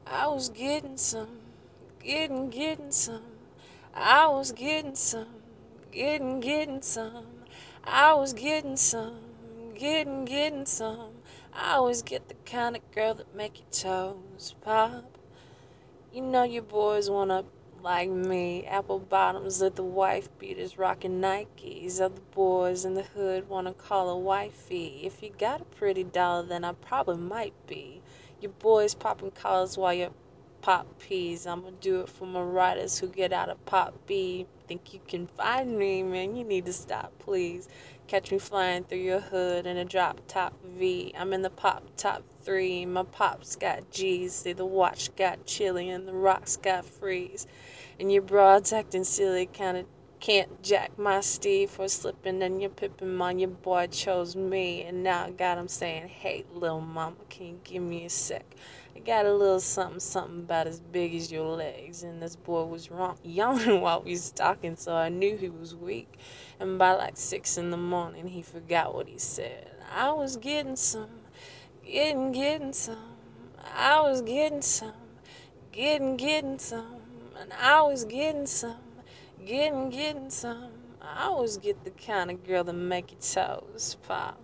I was getting some, getting some. I was getting some, getting some. I was getting some, getting some. I always get the kind of girl that make your toes pop. You know your boys wanna like me, apple bottoms let the wife beaters rockin' Nikes. Other boys in the hood wanna call a wifey. If you got a pretty dollar, then I probably might be. Your boys popping collars while you pop peas. I'ma do it for my riders who get out of pop B. Think you can find me, man? You need to stop, please. Catch me flying through your hood in a drop top V. I'm in the pop top 3. My pops got G's. See, the watch got chilly and the rocks got freeze. And your broads acting silly, kinda can't jack my Steve for slipping and your pippin' on your boy chose me. And now I got him saying, hey, little mama, can you give me a sec? I got a little something about as big as your legs. And this boy was yawning while we was talking, so I knew he was weak. And by like 6 in the morning, he forgot what he said. I was getting some, getting some. I was getting some, getting some. And I was getting some, getting some. I always get the kind of girl that make your toes pop.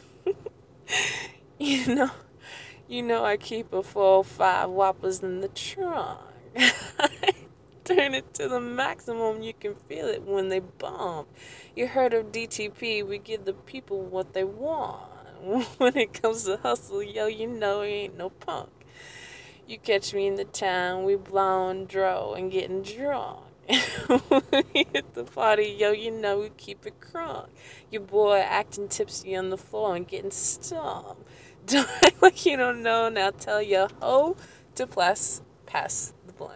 you know, I keep a 405 whoppers in the trunk. Turn it to the maximum, you can feel it when they bump. You heard of DTP, we give the people what they want. When it comes to hustle, yo, you know he ain't no punk. You catch me in the town, we blowin' dro and getting drunk. When we hit the party, yo, you know we keep it crunk. Your boy acting tipsy on the floor and getting stumped. Don't act like you don't know, now tell your hoe to pass the blunt.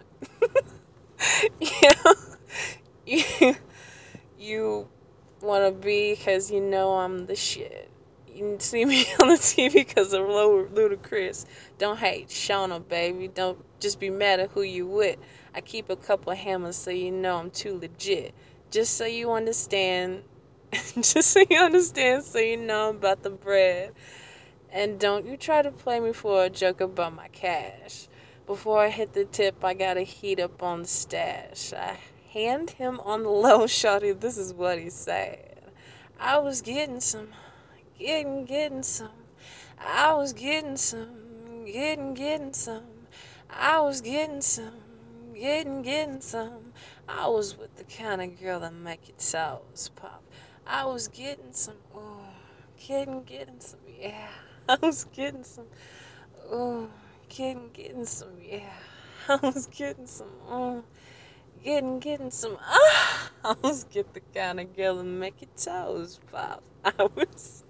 Yeah. you, you want to be because you know I'm the shit. You see me on the TV because of Ludacris. Don't hate Shauna, baby. Don't just be mad at who you with. I keep a couple hammers so you know I'm too legit. Just so you understand. Just so you understand, so you know I'm about the bread. And don't you try to play me for a joke about my cash. Before I hit the tip, I gotta heat up on the stash. I hand him on the low, shawty, this is what he said. I was getting some, getting some. I was getting some, getting some. I was getting some, getting some. I was with the kind of girl that make your toes pop. I was getting some, oh, getting some, yeah. I was getting some, oh, getting some, yeah. I was getting some, oh, getting some, ah. I was get the kind of girl that make your toes pop. I was.